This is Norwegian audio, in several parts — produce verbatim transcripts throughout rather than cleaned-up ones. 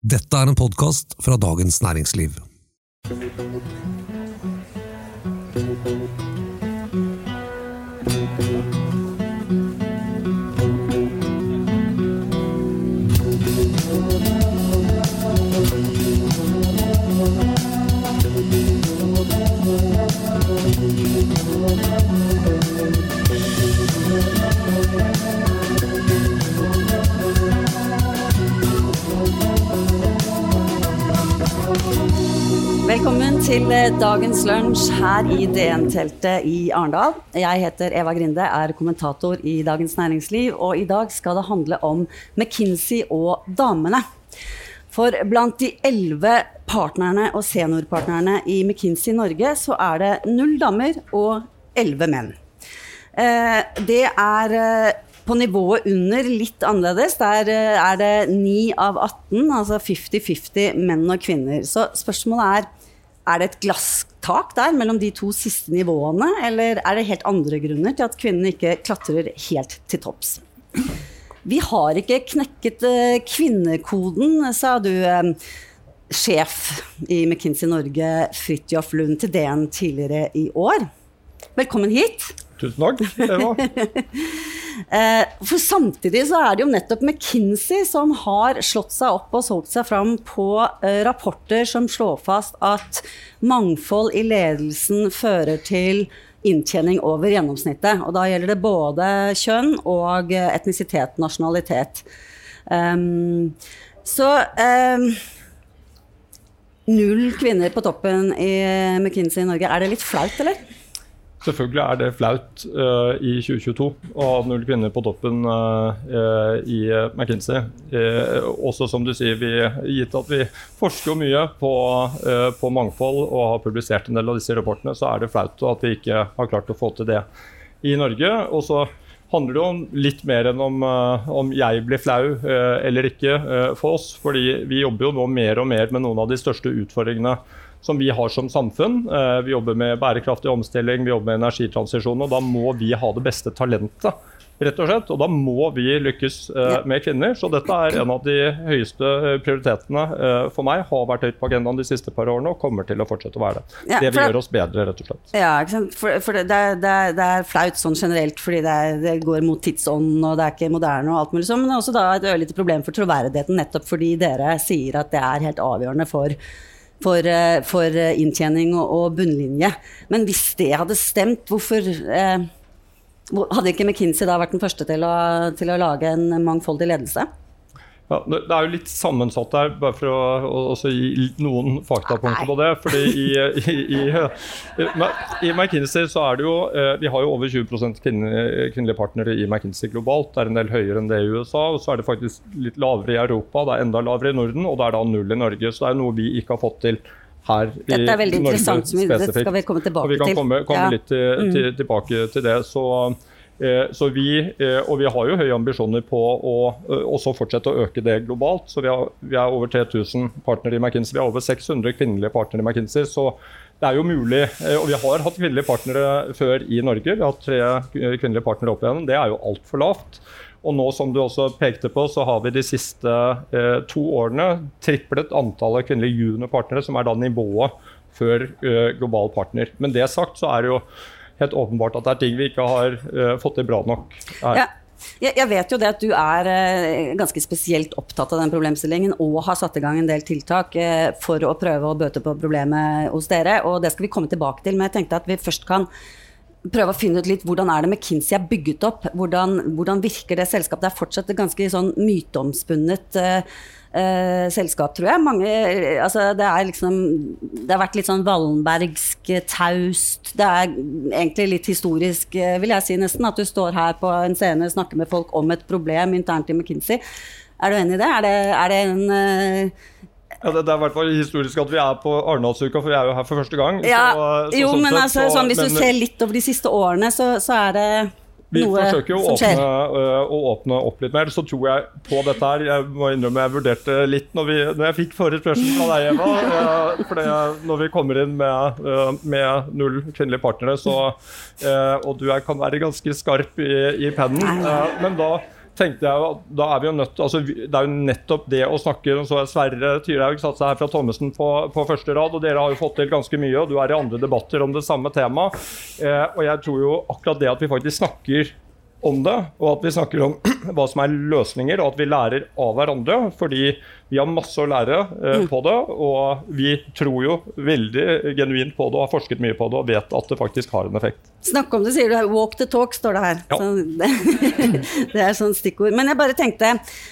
Dette er en podcast fra Dagens Næringsliv. Velkommen til dagens lunsj her i D N-teltet i Arendal. Jeg heter Eva Grinde, er kommentator i Dagens Næringsliv, og i dag skal det handle om McKinsey og damene. For blant de elleve partnerne og seniorpartnerne i McKinsey Norge så er det null damer og elleve menn. Det er på nivået under litt annerledes. Der er det ni av atten, altså femti femti menn og kvinner. Så spørsmålet er, er det et glasstak der mellom de to siste nivåene, eller er det helt andre grunner til at kvinnene ikke klatrer helt til topps? Vi har ikke knekket kvinnekoden, sa du, sjef i McKinsey Norge, Fridtjof Lund, til D N tidligere i år. Velkommen hit. Tusen takk, Eva. For samtidig så er det jo nettopp McKinsey som har slått seg opp og solgt seg fram på rapporter som slår fast at mangfold i ledelsen fører til inntjening over gjennomsnittet. Og da gjelder det både kjønn og etnisitet, nasjonalitet. Um, så um, null kvinner på toppen i McKinsey i Norge. Er det litt flaut, eller? Selvfølgelig er det flaut uh, i tjue tjueto å ha null kvinner på toppen uh, uh, i McKinsey. Uh, også som du sier, vi, gitt at vi forsker mye på, uh, på mangfold og har publisert en del av disse rapportene, så er det flaut at vi ikke har klart å få til det i Norge. Og så handler det om litt mer enn om, uh, om jeg blir flau uh, eller ikke uh, for oss, fordi vi jobber jo nå mer og mer med noen av de største utfordringene som vi har som samfunn. Vi jobber med bærekraftig omstilling, vi jobber med energitransisjon, og da må vi ha det beste talentet, rett og slett. Og da må vi lykkes med kvinner. Så dette er en av de høyeste prioritetene for meg, har vært høyt på agendaen de siste par årene, og kommer til å fortsette å være det. Ja, det vil gjøre oss bedre, rett og slett. Ja, ikke sant? For, for det, det, det, det er flaut sånn generelt, fordi det, er, det går mot tidsånden, og det er ikke moderne og alt mulig sånn, men det er også da et ørlite problem for troverdigheten, nettopp fordi dere sier at det er helt avgjørende for For, for inntjening og, og bunnlinje. Men hvis det hadde stemt, hvorfor eh, hadde ikke McKinsey da vært den første til å, til å lage en mangfoldig ledelse? Ja, det er jo litt sammensatt der, bare for å også gi noen faktapunkter på det. Fordi i, i, i, i McKinsey så er det jo, vi har jo over tjue prosent kvinnelige partnere i McKinsey globalt. Det er en del høyere enn det i U S A, og så er det faktisk litt lavere i Europa, det er enda lavere i Norden, og det er da null i Norge. Så det er noe vi ikke har fått til her i Norge. Dette er veldig interessant, spesifikt. Det skal vi komme tilbake til. Og vi kan komme, komme ja. litt til, til, tilbake til det, så... Så vi, og vi har jo høye ambisjoner på å også fortsette å øke det globalt. Så vi, har, vi er over tre tusen partnere i McKinsey, vi har over seks hundre kvinnelige partnere i McKinsey. Så det er jo mulig, og vi har hatt kvinnelige partnere før i Norge. Vi har hatt tre kvinnelige partnere opp igjen, det er jo alt for lavt. Og nå som du også pekte på, så har vi de siste eh, to årene triplet antallet kvinnelige juniorpartnere, som er da nivået før eh, global partner. Men det sagt så er det jo helt åpenbart at det er ting vi ikke har uh, fått til bra nok her. Ja, jeg, jeg vet jo det at du er uh, ganske spesielt opptatt av den problemstillingen og har satt i gang en del tiltak uh, for å prøve å bøte på problemet hos dere, og det skal vi komme tilbake til, men jeg tenkte at vi først kan prøve å finne ut litt hvordan er det McKinsey er bygget opp, hvordan, hvordan virker det selskapet. Det er fortsatt et ganske sånn myteomspunnet uh, Uh, selskap, tror jeg. Mange, altså det er liksom, det har vært litt sånn Wallenbergsk taust. Det er egentlig litt historisk, vil jeg si nesten, at du står her på en scene og snakker med folk om et problem internt i McKinsey. Er du enig i det? Er det, er det en... Uh, Ja, det, det er i hvert fall historisk at vi er på Arendalsuka, for vi er jo her for første gang. Ja, så, så, jo, sånn men sett, altså, så, sånn, hvis men, du ser litt over de siste årene, så, så er det... Vi forsøker jo å åpne, uh, å åpne opp litt mer, så tror jeg på dette her. Jeg må innrømme, jeg vurderte litt når, vi, når jeg fikk forespørsel fra deg, Eva, uh, for det, når vi kommer inn med, uh, med null kvinnelige partnere, så, uh, og du er, kan være ganske skarp i, i pennen, uh, men da tenkte jeg at da er vi jo nødt, altså det er jo nettopp det å snakke, og så er Sverre Tyrhaug satt seg her fra Thommessen på, på første rad, og dere har jo fått til ganske mye, og du er i andre debatter om det samme tema, eh, og jeg tror jo akkurat det at vi faktisk snakker om det, og at vi snakker om hva som er løsninger, og at vi lærer av hverandre, fordi vi har masse å lære eh, på det, og vi tror jo veldig genuint på det, og har forsket mye på det, og vet at det faktisk har en effekt. Snakk om det, sier du her. Walk the talk, står det her. Ja. Så det, det er sånn stikkord. Men jeg bare tenkte...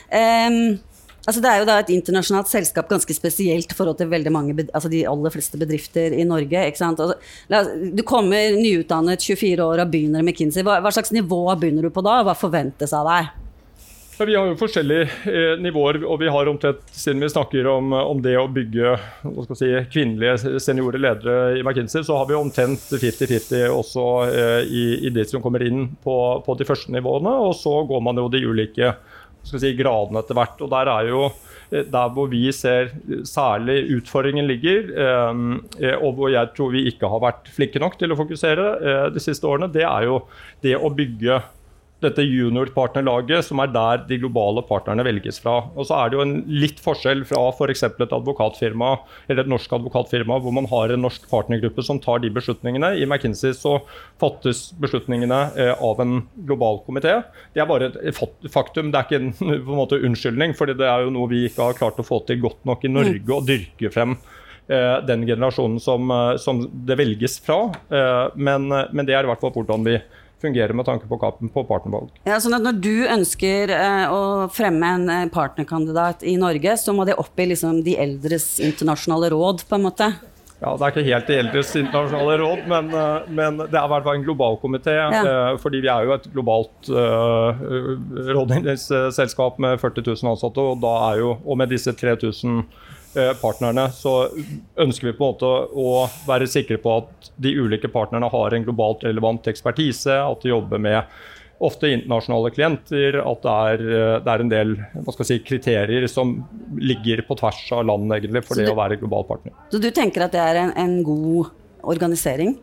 Um, Altså det er jo da et internasjonalt selskap ganske spesielt i forhold til veldig mange, altså de aller fleste bedrifter i Norge, ikke sant? Altså, du kommer nyutdannet tjuefire år og begynner med McKinsey. Hva, hva slags nivå begynner du på da? Hva forventes av deg? Ja, vi har jo forskjellige eh, nivåer, og vi har omtrent, siden vi snakker om, om det å bygge hva skal jeg si, kvinnelige seniore ledere i McKinsey, så har vi omtrent femti femti også eh, i, i det som kommer inn på, på de første nivåene, og så går man jo de ulike skal si, gradene etter hvert, og der er jo der hvor vi ser særlig utfordringen ligger, eh, og hvor jeg tror vi ikke har vært flinke nok til å fokusere eh, de siste årene, det er jo det å bygge dette junior-partnerlaget som er der de globale partnerne velges fra. Og så er det jo en litt forskjell fra for eksempel et advokatfirma, eller et norsk advokatfirma, hvor man har en norsk partnergruppe som tar de beslutningene. I McKinsey så fattes beslutningene eh, av en global komité. Det er bare et faktum, det er ikke en på en måte unnskyldning, fordi det er jo noe vi ikke har klart å få til godt nok i Norge, å dyrke frem eh, den generasjonen som, som det velges fra. Eh, men, men det er i hvert fall hvordan vi fungerer med tanke på, på partnervalg. Ja, sånn at når du ønsker eh, å fremme en partnerkandidat i Norge, så må det opp i liksom, de eldres internasjonale råd, på en måte? Ja, det er ikke helt de eldres internasjonale råd, men, men det er i hvert fall en global komité, ja. eh, fordi vi er jo et globalt eh, rådgivningsselskap med førti tusen ansatte, og, da er jo, og med disse tre tusen partnerne, så ønsker vi på en måte å være sikre på at de ulike partnerne har en globalt relevant ekspertise, at de jobber med ofte internasjonale klienter, at det er, det er en del hva skal jeg si, kriterier som ligger på tvers av land egentlig, for det du, å være global partner. Så du tenker at det er en, en god organisering?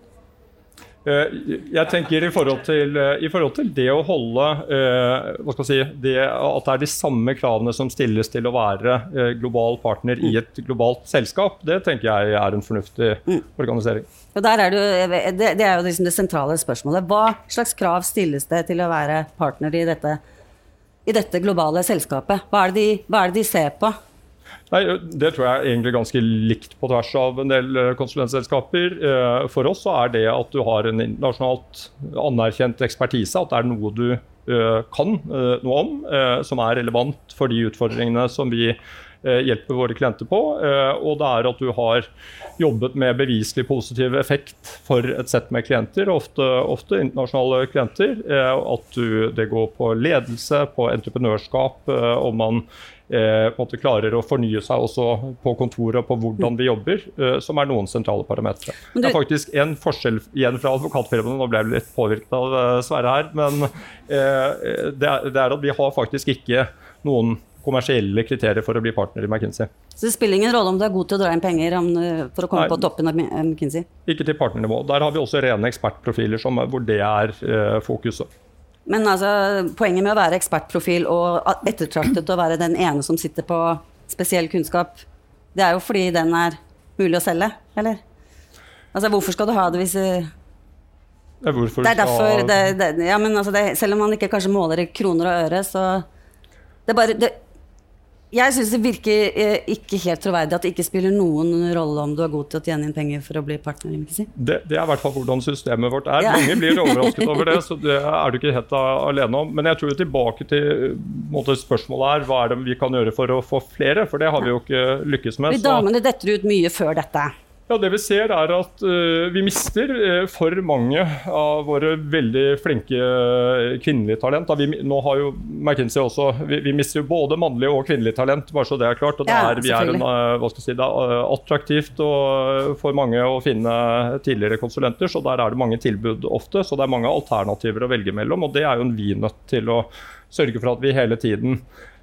Jeg tenker i forhold til, i forhold til det å holde, hva skal jeg si, det, at det er de samme kravene som stilles til å være global partner i et globalt selskap, det tenker jeg er en fornuftig organisering. Og der er det, det, det er jo liksom det sentrale spørsmålet. Hva slags krav stilles det til å være partner i dette, i dette globale selskapet? Hva er det de, hva er det de ser på? Nei, det tror jeg er egentlig ganske likt på tvers av en del konsulentselskaper. For oss så er det at du har en internasjonalt anerkjent ekspertise, at det er noe du kan noe om, som er relevant for de utfordringene som vi hjelper våre klienter på, og det er at du har jobbet med beviselig positiv effekt for et sett med klienter, ofte, ofte internasjonale klienter, at du, det går på ledelse, på entreprenørskap, om man Eh, på en måte klarer å fornye seg også på kontoret og på hvordan vi jobber, eh, som er noen sentrale parametre. Du... Det er faktisk en forskjell igjen fra advokatfirmaene, nå ble jeg litt påvirket av uh, Sverre her, men eh, det, er, det er at vi har faktisk ikke noen kommersielle kriterier for å bli partner i McKinsey. Så det spiller ingen rolle om du er god til å dra inn penger om, for å komme Nei, på toppen av McKinsey? Ikke til partnernivå. Der har vi også rene ekspertprofiler som, hvor det er eh, fokuset. Men altså, poenget med å være ekspertprofil og ettertraktet å være den ene som sitter på spesiell kunnskap, det er jo fordi den er mulig å selge, eller? Altså, hvorfor skal du ha det hvis... Ja, hvorfor det er derfor, det, det, ja, men altså, det, selv om man ikke kanskje måler i kroner og øre, så... Det er bare... Det, jeg synes det virker eh, ikke helt troverdig at det ikke spiller noen rolle om du er god til å tjene inn penger for å bli partner i McKinsey. Det, det er i hvert fall hvordan systemet vårt er. Ja. Mange blir overrasket over det, så det er du ikke helt alene om. Men jeg tror tilbake til måte, spørsmålet er, hva er det vi kan gjøre for å få flere? For det har vi jo ikke lykkes med. Vi damene detter ut mye før dette. Ja, det vi ser er at uh, vi mister uh, for mange av våre veldig flinke uh, kvinnelige talent. Vi, nå har jo McKinsey også, vi, vi mister jo både mannlige og kvinnelige talent, bare så det er klart. Og det er, vi er en, uh, hva skal jeg si, det er uh, attraktivt og, for mange å finne tidligere konsulenter, så der er det mange tilbud ofte, så det er mange alternativer å velge mellom, og det er jo en vi nødt til å sørge for at vi hele tiden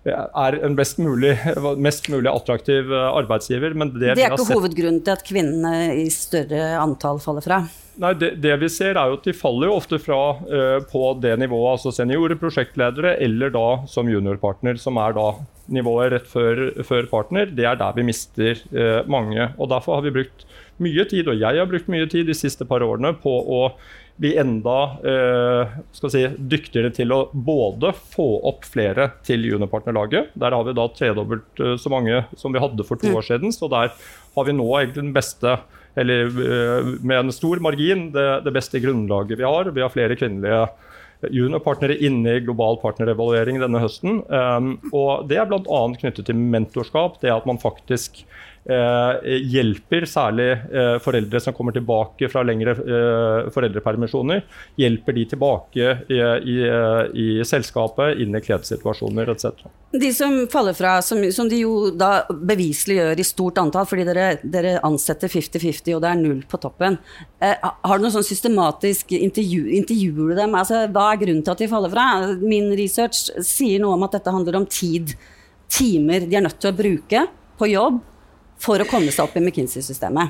er en best mulig, mest mulig attraktiv arbeidsgiver. Men det, det er ikke sett... hovedgrunnen til at kvinnene i større antall faller fra? Nei, det, det vi ser er jo at de faller jo ofte fra uh, på det nivået, altså seniorer, prosjektledere, eller da som juniorpartner, som er da nivået rett før, før partner. Det er der vi mister uh, mange, og derfor har vi brukt mye tid, og jeg har brukt mye tid de siste par årene på å bli enda eh, skal si, dyktigere til å både få opp flere til juniorpartnerlaget. Der har vi da tredobbelt eh, så mange som vi hadde for to år siden, så der har vi nå egentlig den beste, eller eh, med en stor margin, det, det beste grunnlaget vi har. Vi har flere kvinnelige juniorpartnere inne i global partnerevaluering denne høsten, um, og det er blant annet knyttet til mentorskap, det at man faktisk uh, hjelper særlig uh, foreldre som kommer tilbake fra lengre uh, foreldrepermisjoner, hjelper de tilbake i, i, i selskapet, inn i klientsituasjoner, et cetera. De som faller fra, som, som de jo da beviselig gjør i stort antall, fordi dere, dere ansetter femti femti, og det er null på toppen. Eh, har du noe sånn systematisk intervju, intervjuer du dem? Altså, hva er grunnen til at de faller fra? Min research sier noe om at dette handler om tid, timer de er nødt til å bruke på jobb for å komme seg opp i McKinsey-systemet.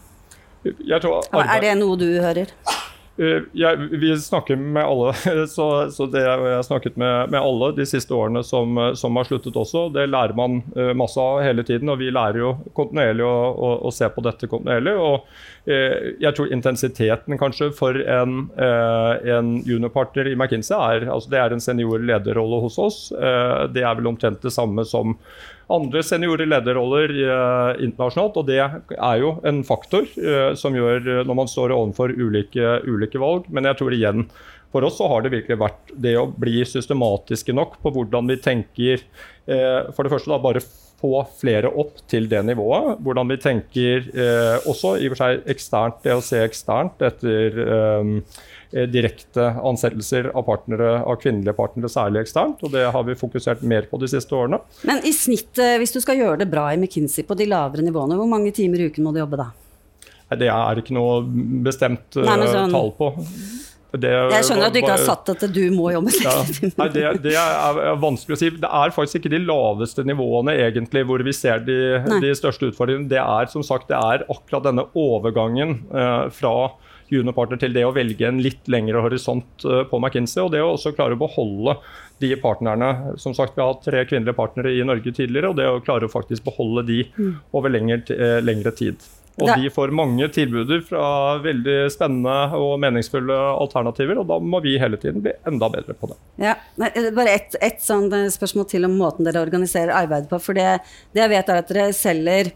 Jeg tror arbeid... Er det noe du hører? Ja, vi snakker med alle, så, så det jeg har snakket med, med alle de siste årene som, som har sluttet også. Det lærer man masse av hele tiden, og vi lærer jo kontinuerlig å, å, å se på dette kontinuerlig. Og eh, jeg tror intensiteten kanskje for en, eh, en juniorpartner i McKinsey er, altså det er en senior lederrolle hos oss. Eh, det er vel omtrent det samme som andre seniorer lederroller uh, internasjonalt, og det er jo en faktor uh, som gjør uh, når man står overfor ulike, ulike valg. Men jeg tror igjen, for oss så har det virkelig vært det å bli systematiske nok på hvordan vi tenker, uh, for det første da bare få flere opp til det nivået, hvordan vi tenker uh, også i og for seg eksternt, det å se eksternt etter um, direkte ansettelser av partnere, av kvinnelige partnere, særlig eksternt, og det har vi fokusert mer på de siste årene. Men i snitt, hvis du skal gjøre det bra i McKinsey på de lavere nivåene, hvor mange timer i uken må du jobbe da? Det er ikke noe bestemt Nei, sånn... tall på. Det, jeg skjønner at du ikke har satt at du må jobbe seksti timer. Nei, det, det er vanskelig å si. Det er faktisk ikke de laveste nivåene egentlig hvor vi ser de, de største utfordringene. Det er som sagt, det er akkurat denne overgangen eh, fra juniorpartner til det å velge en litt lengre horisont på McKinsey, og det å også klare å beholde de partnerne. Som sagt, vi har hatt tre kvinnelige partnere i Norge tidligere, og det å klare å faktisk beholde de over lengre, lengre tid. Og de får mange tilbuder fra veldig spennende og meningsfulle alternativer, og da må vi hele tiden bli enda bedre på det. Ja, bare et, et sånt spørsmål til om måten dere organiserer arbeidet på, for det, det jeg vet er at dere selger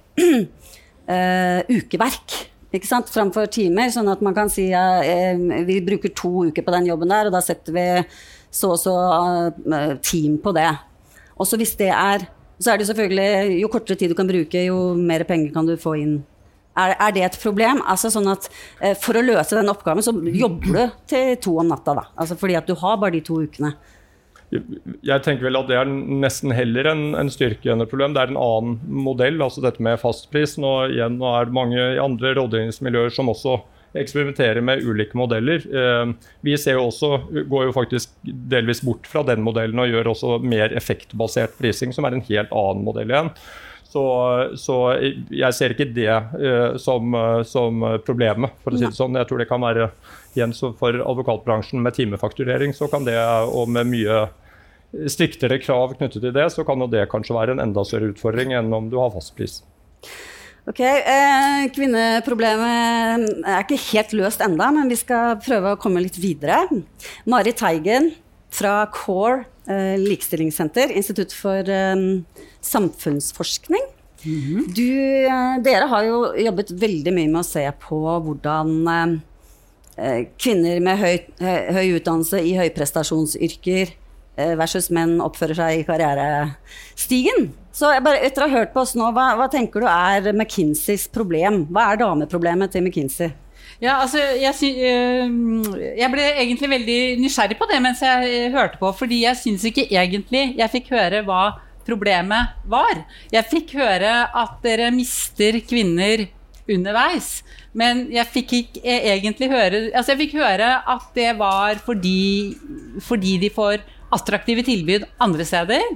uh, ukeverk, ikke sant, framfor timer, sånn at man kan si at uh, vi bruker to uker på den jobben der, og da setter vi så og så uh, team på det. Og så hvis det er, så er det selvfølgelig, jo kortere tid du kan bruke, jo mer penger kan du få inn. Er, er det et problem? Altså sånn at uh, for å løse den oppgaven, så jobber du til to om natta da, altså fordi at du har bare de to ukene. Jeg tenker vel at det er nesten heller en, en styrke enn et problem. Det er en annen modell, altså dette med fastpris. Nå, igjen, nå er det mange andre rådgivningsmiljøer som også eksperimenterer med ulike modeller. Eh, vi ser jo også, går jo faktisk delvis bort fra den modellen og gjør også mer effektbasert prising, som er en helt annen modell igjen. Så, så jeg ser ikke det uh, som, uh, som problemet, for å si det sånn. Jeg tror det kan være, igjen så for advokatbransjen med timefakturering, så kan det, og med mye striktere krav knyttet til det, så kan jo det kanskje være en enda større utfordring enn om du har fastpris. Ok, eh, kvinneproblemet er ikke helt løst enda, men vi skal prøve å komme litt videre. Marit Teigen fra CORE, eh, Likestillingssenter, Institutt for eh, samfunnsforskning. Mm-hmm. Du, eh, dere har jo jobbet veldig mye med å se på hvordan eh, kvinner med høy, høy, høy utdannelse i høyprestasjonsyrker eh, versus menn oppfører seg i karrierestigen. Så jeg bare, etter å ha hørt på oss nå, hva, hva tenker du er McKinseys problem? Hva er dameproblemet til McKinsey? Ja, altså, jeg, jeg ble egentlig veldig nysgjerrig på det mens jeg hørte på, fordi jeg synes ikke egentlig jeg fikk høre hva problemet var. Jeg fikk høre at dere mister kvinner underveis, men jeg fikk ikke egentlig høre, altså jeg fikk høre at det var fordi, fordi de får attraktive tilbud andre steder,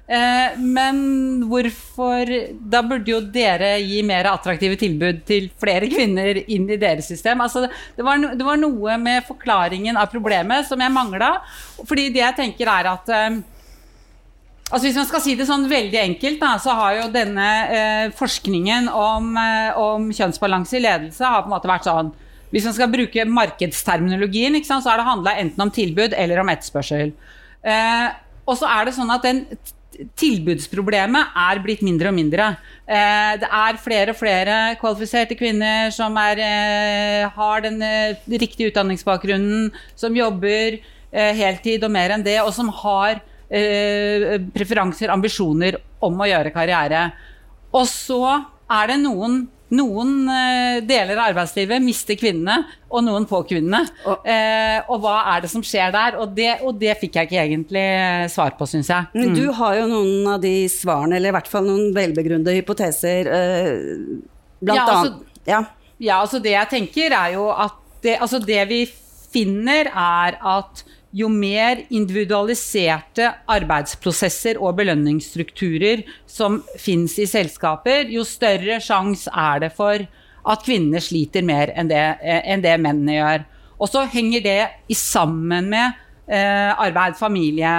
Eh, men hvorfor, da burde jo dere gi mer attraktive tilbud til flere kvinner inn i deres system. Altså, det, var no, det var noe med forklaringen av problemet som jeg manglet, fordi det jeg tenker er at eh, altså hvis man skal si det sånn veldig enkelt, da, så har jo denne eh, forskningen om, eh, om kjønnsbalanse i ledelse har på en måte vært sånn, hvis man skal bruke markedsterminologien, ikke sant, så har det handlet enten om tilbud eller om etterspørsel. Eh, og så er det sånn at den tilbudsproblemet er blitt mindre og mindre. Eh, det er flere og flere kvalifiserte kvinner som er, eh, har den eh, riktige utdanningsbakgrunnen, som jobber eh, heltid og mer enn det, og som har Eh, preferanser, ambisjoner om å gjøre karriere. Og så er det noen, noen eh, deler av arbeidslivet mister kvinnene, og noen på kvinnene. Og, eh, og hva er det som skjer der? Og det, og det fikk jeg ikke egentlig svar på, synes jeg. Men du har jo noen av de svarene, eller i hvert fall noen velbegrunnede hypoteser, eh, blant ja, altså, annet. Ja. ja, altså det jeg tenker er jo at det, altså det vi finner er at jo mer individualiserte arbeidsprosesser og belønningsstrukturer som finnes i selskaper, jo større sjans er det for at kvinner sliter mer enn det, enn det mennene gjør. Og så henger det i sammen med eh, arbeid, familie,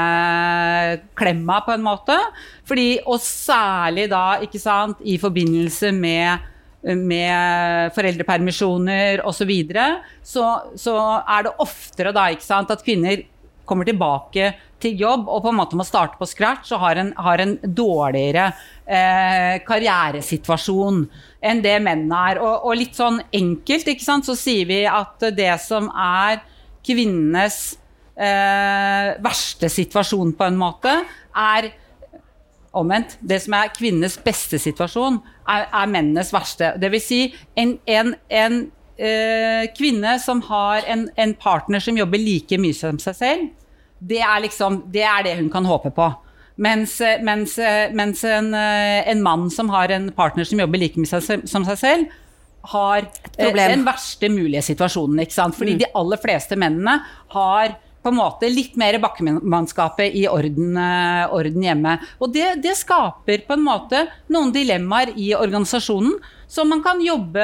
klemma på en måte, fordi, og særlig da, ikke sant, i forbindelse med med foreldrepermisjoner og så videre, så, så er det oftere da, ikke sant, at kvinner kommer tilbake til jobb og på en måte må starte på scratch og har en, har en dårligere eh, karrieresituasjon enn det mennene er. Og, og litt sånn enkelt, ikke sant, så sier vi at det som er kvinnenes eh, verste situasjon på en måte, er omvendt. Det som er kvinnes beste situasjon er, er mennenes verste. Det vil si en, en, en eh, kvinne som har en, en partner som jobber like mye som seg selv, det er liksom, det er det hun kan håpe på. Mens, mens, mens en, en mann som har en partner som jobber like mye som seg selv, har den verste mulige situasjonen, ikke sant? Fordi mm. de aller fleste mennene har på en måte litt mer bakkemannskapet i orden, orden hjemme. Og det, det skaper på en måte noen dilemmaer i organisasjonen som man kan jobbe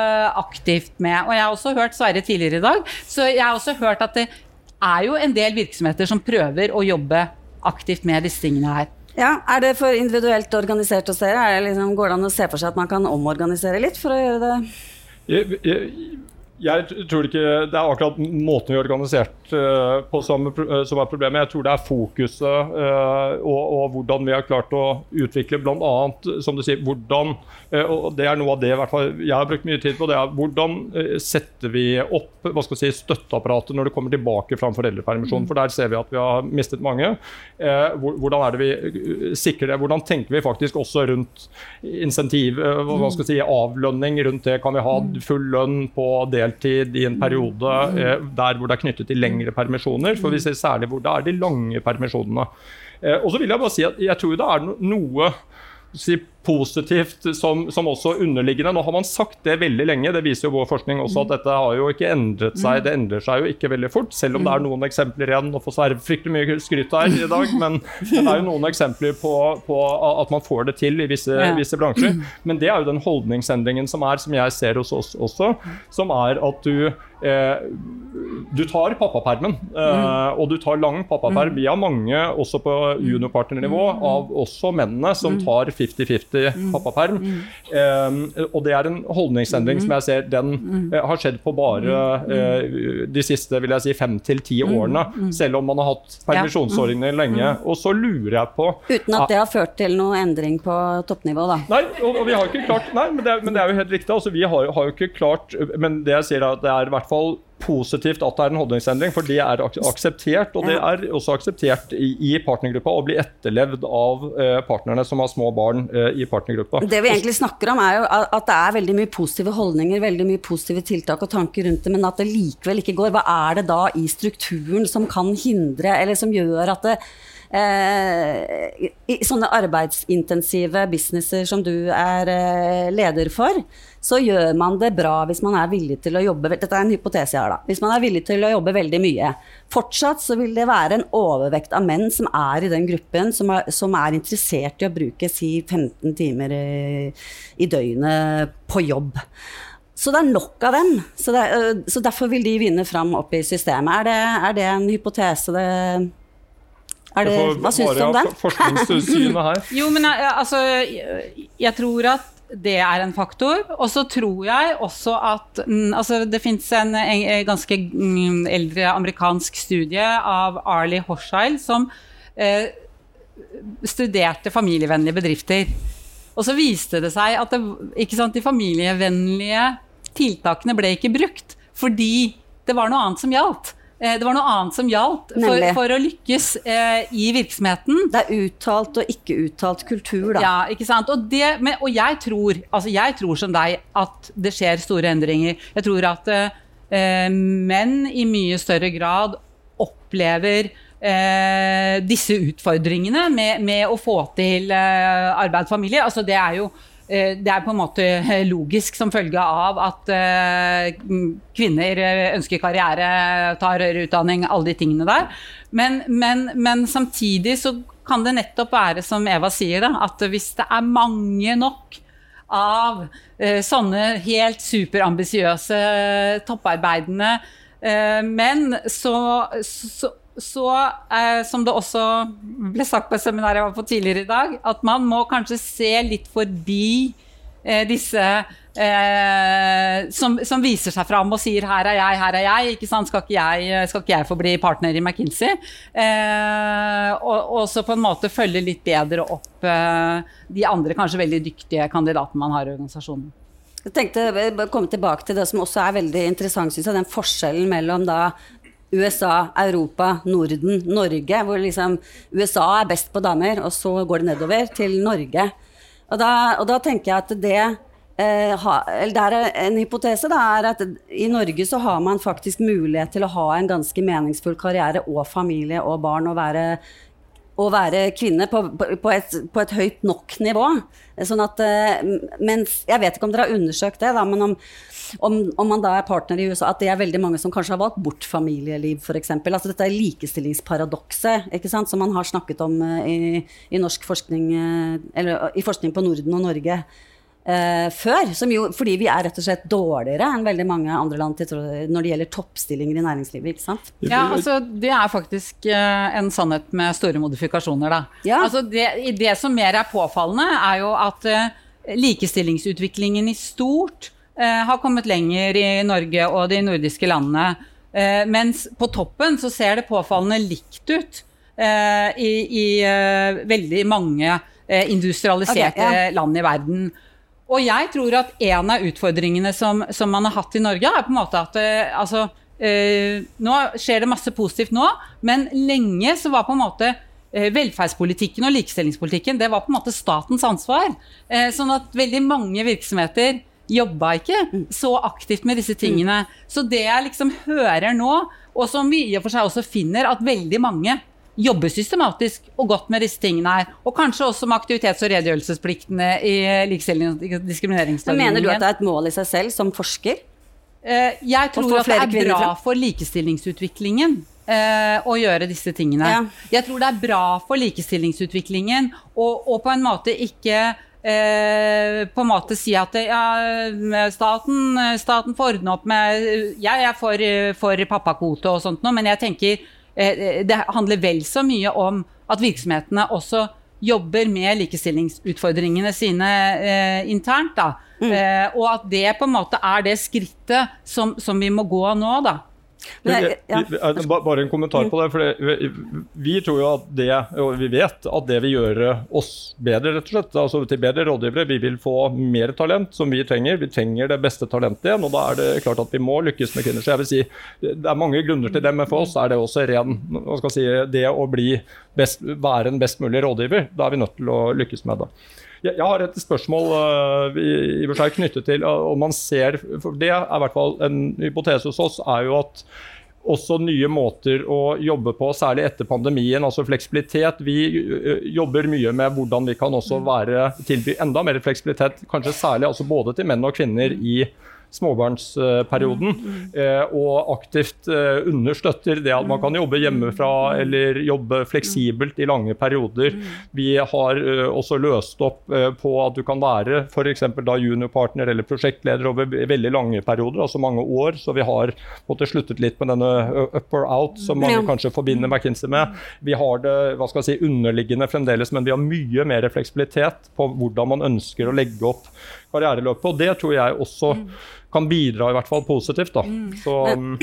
aktivt med. Og jeg har også hørt Sverre tidligere i dag, så jeg har også hørt at det er jo en del virksomheter som prøver å jobbe aktivt med disse tingene her. Ja, er det for individuelt organisert å se? Er det liksom, går det an å se for seg at man kan omorganisere litt for å gjøre det? Jeg, jeg, jeg tror ikke det er akkurat måten vi er organisert uh, på som, uh, som er problemet. Jeg tror det er fokuset uh, og, og hvordan vi har klart å utvikle blant annet, som du sier, hvordan, uh, og det er noe av det i hvert fall jeg har brukt mye tid på, det er hvordan uh, setter vi opp hva skal jeg si, støtteapparatet når det kommer tilbake fra en foreldrepermisjon, for der ser vi at vi har mistet mange. Uh, hvordan er det vi sikrer det? Hvordan tenker vi faktisk også rundt insentiv, uh, hva skal jeg si, avlønning rundt det? Kan vi ha full lønn på deltid i en periode eh, der hvor det er knyttet til lengre permisjoner, for vi ser særlig hvor det er de lange permisjonene. Eh, og så vil jeg bare si at jeg tror det er no- noe si, positivt som, som også underliggende. Nå har man sagt det veldig lenge, det viser jo vår forskning også at dette har jo ikke endret seg, det endrer seg jo ikke veldig fort, selv om det er noen eksempler igjen, og får svære fryktelig mye skryt her i dag, men det er jo noen eksempler på, på at man får det til i visse, ja. visse bransjer, men det er jo den holdningsendringen som er, som jeg ser hos oss også, som er at du Eh, du tar pappapermen, eh, mm. og du tar lang pappaperm. Mm. Vi har mange, også på juniorpartnernivå, mm. av også mennene som tar femti femti mm. pappaperm. Mm. Eh, og det er en holdningsendring mm. som jeg ser, den eh, har skjedd på bare eh, de siste, vil jeg si, fem til ti årene, mm. selv om man har hatt permisjonsordninger ja. lenge. Mm. Og så lurer jeg på... Uten at det har ført til noe endring på toppnivå, da? Nei, og, og vi har ikke klart... Nei, men det, men det er jo helt riktig. Altså, vi har, har jo ikke klart... Men det jeg sier er at det er i hvert fall positivt at det er en holdningsendring, for det er ak- akseptert, og det er også akseptert i, i partnergruppa å bli etterlevd av eh, partnerne som har små barn eh, i partnergruppa. Det vi egentlig snakker om er jo at det er veldig mye positive holdninger, veldig mye positive tiltak og tanker rundt det, men at det likevel ikke går. Hva er det da i strukturen som kan hindre, eller som gjør at det eh, i sånne arbeidsintensive businesser som du er eh, leder for, så gjør man det bra hvis man er villig til å jobbe, dette er en hypotese jeg har da, hvis man er villig til å jobbe veldig mye. Fortsatt så vil det være en overvekt av menn som er i den gruppen, som er, som er interessert i å bruke si femten timer i, i døgnet på jobb. Så det er nok av dem, så, det, så derfor vil de vinne frem opp i systemet. Er det, er det en hypotese? Det, er det, hva synes du om det? Forskningssynet her. Jo, men altså, jeg tror at det er en faktor, og så tror jeg også at altså, det finnes en, en ganske eldre amerikansk studie av Arlie Hochschild som eh, studerte familievennlige bedrifter. Og så viste det seg at det, ikke sant, de familievennlige tiltakene ble ikke brukt, fordi det var noe annet som gjaldt. Det var noe annet som gjaldt for, for å lykkes eh, i virksomheten. Det er uttalt og ikke uttalt kultur, da. Ja, ikke sant? Og, det, men, og jeg tror, altså jeg tror som deg at det skjer store endringer. Jeg tror at eh, menn i mye større grad opplever eh, disse utfordringene med, med å få til eh, arbeid og familie. Altså det er jo Det er på en måte logisk som følge av at kvinner ønsker karriere, tar høyere utdanning, alle de tingene der. Men, men, men samtidig så kan det nettopp være, som Eva sier, da, at hvis det er mange nok av sånne helt superambisiøse topparbeidende menn, så, så så eh, som det også ble sagt på seminaret jeg var på tidligere i dag, at man må kanskje se litt forbi eh, disse eh, som, som viser seg fram og sier her er jeg, her er jeg, ikke sant? Skal ikke jeg, skal ikke jeg få bli partner i McKinsey? Eh, og, og så på en måte følge litt bedre opp eh, de andre kanskje veldig dyktige kandidatene man har i organisasjonen. Jeg tenkte å komme tilbake til det som også er veldig interessant, synes jeg, den forskjellen mellom da U S A, Europa, Norden, Norge, hvor liksom U S A er best på damer, og så går det nedover til Norge. Og da, og da tenker jeg at det, eh, ha, eller det er en hypotese, da, er at i Norge så har man faktisk mulighet til å ha en ganske meningsfull karriere og familie og barn, og være, og være kvinne på, på, et, på et høyt nok nivå. Sånn at, mens, jeg vet ikke om dere har undersøkt det, da, men om Om, om man da er partner i U S A, at det er veldig mange som kanskje har valgt bort familieliv, for eksempel. Altså dette er likestillingsparadokset, ikke sant, som man har snakket om i, i norsk forskning, eller i forskning på Norden og Norge eh, før, som jo, fordi vi er rett og slett dårligere enn veldig mange andre land til, når det gjelder toppstillinger i næringslivet, ikke sant? Ja, altså det er faktisk eh, en sannhet med store modifikasjoner da. Ja. Altså det, det som mer er påfallende er jo at eh, likestillingsutviklingen i stort Uh, har kommet lenger i Norge og de nordiske landene, uh, mens på toppen så ser det påfallende likt ut uh, i, i uh, veldig mange uh, industrialiserte okay, ja. land i verden. Og jeg tror at en av utfordringene som, som man har hatt i Norge er på en måte at uh, altså, uh, nå skjer det masse positivt nå, men lenge så var på en måte uh, velferdspolitikken og likestillingspolitikken, det var på en måte statens ansvar. Uh, sånn at veldig mange virksomheter jobba ikke så aktivt med disse tingene. Så det jeg liksom hører nå, og som vi i og for seg også finner, at veldig mange jobber systematisk og godt med disse tingene her, og kanskje også med aktivitets- og redegjørelsespliktene i likestilling og diskrimineringslovgivningen. Mener du at det er et mål i seg selv som forsker? Jeg tror at det er bra for likestillingsutviklingen å gjøre disse tingene. Ja. Jeg tror det er bra for likestillingsutviklingen, og, og på en måte ikke Eh, på en måte si at ja, staten, staten får ordne opp med ja, jeg er for, for pappakvote og sånt nå, men jeg tenker eh, det handler vel så mye om at virksomhetene også jobber med likestillingsutfordringene sine eh, internt da, mm. eh, og at det på en måte er det skrittet som, som vi må gå nå da. Men, ja. Bare en kommentar på det, for det, vi tror jo at det, og vi vet at det vil gjøre oss bedre rett og slett, altså til bedre rådgivere. Vi vil få mer talent som vi trenger, vi trenger det beste talentet igjen, og da er det klart at vi må lykkes med kvinner. Så jeg vil si, det er mange grunner til det, men for oss er det også ren, hva skal jeg si, det å bli best, være en best mulig rådgiver, da er vi nødt til å lykkes med det. Jeg har et spørsmål uh, i, i knyttet til uh, om man ser, for det er i hvert fall en hypotese hos oss, er jo at også nye måter å jobbe på, særlig etter pandemien, altså fleksibilitet. Vi jobber mye med hvordan vi kan også være, tilby enda mer fleksibilitet, kanskje særlig altså både til menn og kvinner i småbarnsperioden, eh, og aktivt eh, understøtter det at man kan jobbe hjemmefra eller jobbe fleksibelt i lange perioder. Vi har eh, også løst opp eh, på at du kan være for eksempel da juniorpartner eller prosjektleder over veldig lange perioder, altså mange år, så vi har måtte sluttet litt med denne up or out som mange ja. kanskje forbinder McKinsey med. Vi har det, hva skal jeg si, underliggende fremdeles, men vi har mye mer fleksibilitet på hvordan man ønsker å legge opp karriereløpet, og det tror jeg også kan bidra i hvert fall positivt da. Så,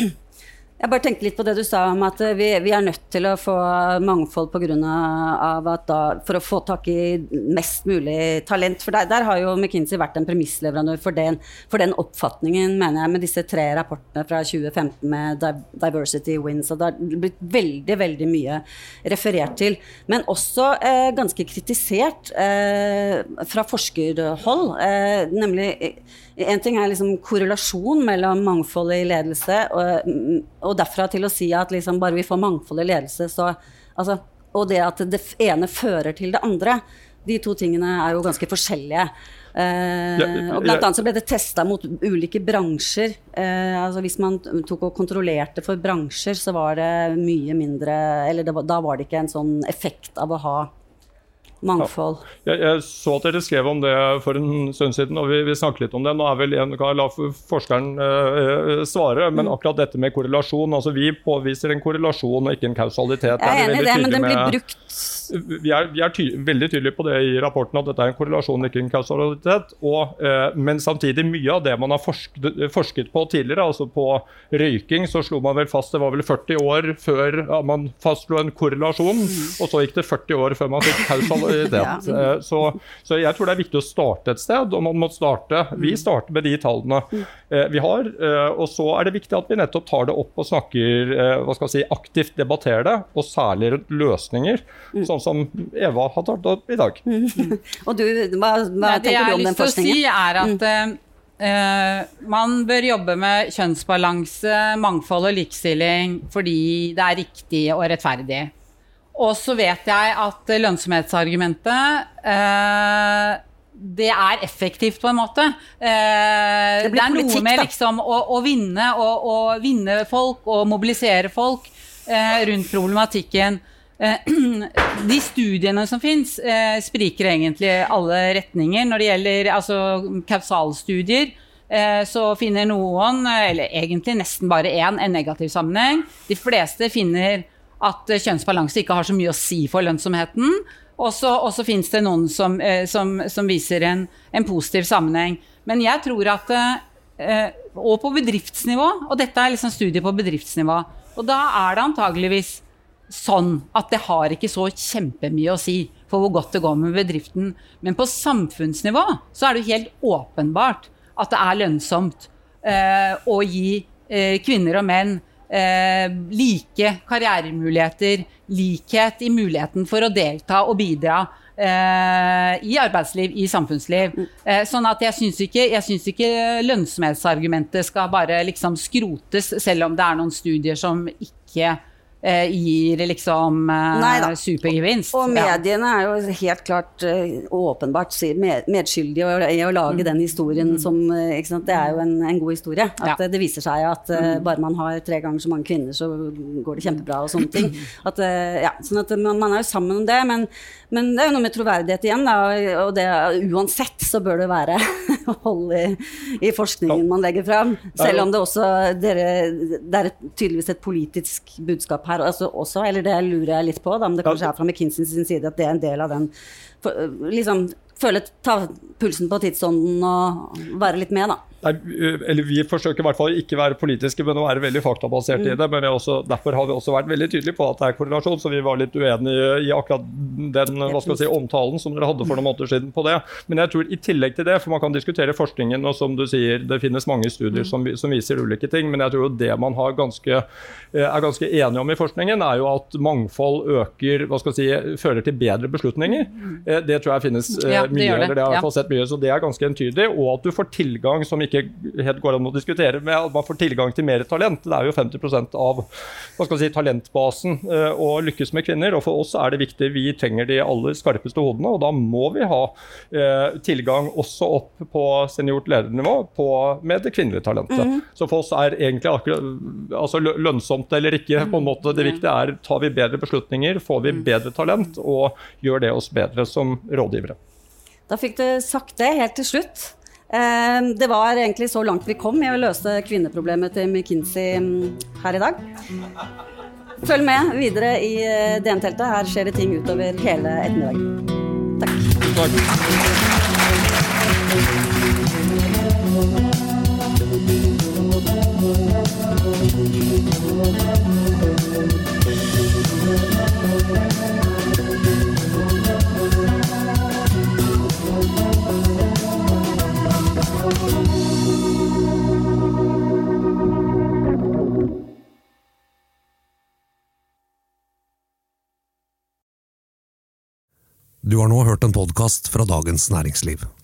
jeg bare tenkte litt på det du sa om at vi, vi er nødt til å få mangfold på grunn av at da, for å få tak i mest mulig talent, for der, der har jo McKinsey vært en premissleverandør for den, for den oppfatningen, mener jeg, med disse tre rapportene fra tjue femten med Diversity Wins, og det har blitt veldig, veldig mye referert til, men også eh, ganske kritisert eh, fra forskerhold, eh, nemlig en ting er liksom korrelasjon mellom mangfold i ledelse, og, og derfra til å si at liksom bare vi får mangfold i ledelse, så, altså, og det at det ene fører til det andre, de to tingene er jo ganske forskjellige. Eh, og blant annet så ble det testet mot ulike bransjer. Eh, altså hvis man tok og kontrollerte for bransjer, så var det mye mindre, eller det var, da var det ikke en sånn effekt av å ha mangfold. Ja. Jeg, jeg så at dere skrev om det for en stund siden, og vi, vi snakket litt om det. Nå er vel en, kan jeg la forskeren uh, svare, men mm. akkurat dette med korrelasjon, altså vi påviser en korrelasjon og ikke en kausalitet. Jeg er enig i det, men den blir brukt. Vi er, vi er ty veldig tydelige på det i rapporten, at dette er en korrelasjon, ikke en kausalitet, og, uh, men samtidig mye av det man har forsket, forsket på tidligere, altså på røyking, så slo man vel fast, det var vel førti år før ja, man fastslo en korrelasjon, mm. og så gikk det førti år før man fikk kausalitet. Ja. Så, så jeg tror det er viktig å starte et sted, og man må starte, vi starter med de tallene vi har, og så er det viktig at vi nettopp tar det opp og snakker, hva skal jeg si, aktivt debatterer det, og særlig rundt løsninger, sånn som Eva har tatt opp i dag. Og du, hva, hva Nei, tenker du om den forskningen? Det jeg har lyst til å si er at Uh, man bør jobbe med kjønnsbalanse, mangfold og likestilling fordi det er riktig og rettferdig. Og så vet jeg at lønnsomhetsargumentet, uh, det er effektivt på en måte. Uh, det, det er politikk, noe med liksom, å, å vinne, og, og vinne folk og mobilisere folk uh, rundt problematikken. De studiene som finnes eh, spriker egentlig alle retninger. Når det gjelder altså, kausalstudier, eh, så finner noen, eller egentlig nesten bare en, en negativ sammenheng. De fleste finner at kjønnsbalanse ikke har så mye å si for lønnsomheten. Og så finnes det noen som, eh, som, som viser en, en positiv sammenheng. Men jeg tror at, eh, og på bedriftsnivå, og dette er liksom studier på bedriftsnivå, og da er det antageligvis sånn at det har ikke så kjempemye å si for hvor godt det går med bedriften. Men på samfunnsnivå så er det helt åpenbart at det er lønnsomt eh, å gi eh, kvinner og menn eh, like karrieremuligheter, likhet i muligheten for å delta og bidra eh, i arbeidsliv, i samfunnsliv. Eh, sånn at jeg synes ikke, jeg synes ikke lønnsomhetsargumentet skal bare liksom skrotes, selv om det er noen studier som ikke Eh, gir liksom eh, supergevinst. Og mediene er jo helt klart uh, åpenbart med, medskyldige i å lage mm. den historien mm. som, ikke sant, det er jo en, en god historie. At ja. det viser seg at uh, bare man har tre ganger så mange kvinner, så går det kjempebra og sånne ting. At, uh, ja, sånn at man, man er jo sammen om det, men, men det er jo noe med troverdighet igjen, da, og det, uansett så bør det være hold i, i forskningen man legger frem. Selv om det også, dere, det er tydeligvis et politisk budskap her altså også, eller det lurer jeg litt på, da, men det kanskje er fra McKinsey sin side at det er en del av den, for, liksom, føle, ta pulsen på tidsånden og være litt med da. Nei, eller vi forsøker i hvert fall ikke være politiske, men å være veldig faktabasert mm. i det, men også, derfor har vi også vært veldig tydelige på at det er korrelasjon, så vi var litt uenige i akkurat den, hva skal jeg si, omtalen som dere hadde for noen måneder siden på det. Men jeg tror i tillegg til det, for man kan diskutere forskningen, og som du sier, det finnes mange studier mm. som, som viser ulike ting, men jeg tror jo det man har ganske, er ganske enige om i forskningen, er jo at mangfold øker, hva skal jeg si, fører til bedre beslutninger. Mm. Det tror jeg finnes ja, mye, det eller det har jeg ja. sett mye, så det er ganske entydig, og at du får tilgang som ikke ikke helt går an å diskutere med at man får tilgang til mer talent. Det er jo femti prosent av hva skal jeg si, talentbasen uh, å lykkes med kvinner, og for oss er det viktig, vi trenger de aller skarpeste hodene, og da må vi ha uh, tilgang også opp på seniort ledernivå på, med det kvinnelige talentet. Mm. Så for oss er egentlig akkurat, altså lønnsomt eller ikke, på en måte, det viktige er, tar vi bedre beslutninger, får vi bedre talent, og gjør det oss bedre som rådgivere. Da fikk du sagt det helt til slutt. Det var egentlig så langt vi kom i å løse kvinneproblemet til McKinsey her i dag. Følg med videre i D N-teltet. Her skjer det ting utover hele ettermiddagen. Takk. Takk. Du har nå hørt en podcast fra Dagens Næringsliv.